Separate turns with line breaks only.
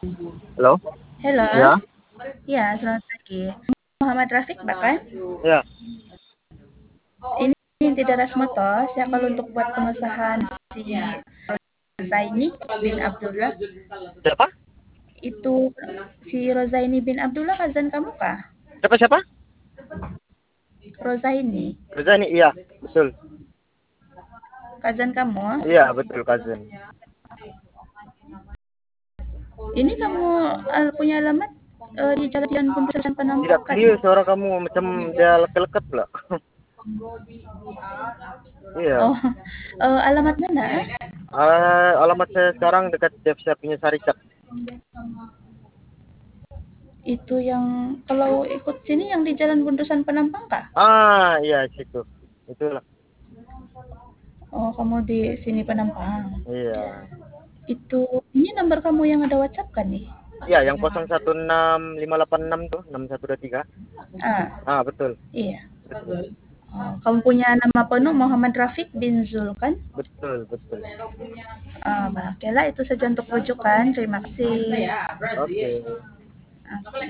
Halo?
Halo,
Ya,
ya selamat pagi. Muhammad Rafiq bahkan
ya.
ini tidak Rasmotos ya kalau untuk buat pengesahan si Rozaini bin Abdullah
Siapa?
itu si Rozaini bin Abdullah kazan kamu kah?
Siapa siapa?
Rozaini
Reza ini, iya, betul.
kazan kamu?
Iya, betul, cousin.
Ini kamu punya alamat di Jalan Pembesaran
Tidak
Penampakan.
clear suara kamu, macam dia leket-leket pula. Iya.
Oh, alamat mana?
Alamat saya sekarang dekat Devsa punya Sarikat.
Itu yang kalau ikut sini yang di Jalan Bundusan Penampang kah?
Iya, situ. Itulah.
Oh, kamu di sini Penampang.
Iya.
Itu ini nomor kamu yang ada WhatsApp kan nih?
Iya, yang 016586 tuh, 6123.
Ah,
Betul.
iya.
Betul.
Oh, kamu punya nama penuh Muhammad Rafiq bin Zul kan?
Betul, betul.
Oke lah itu saja untuk rujukan. Terima kasih.
Oke.
Ah.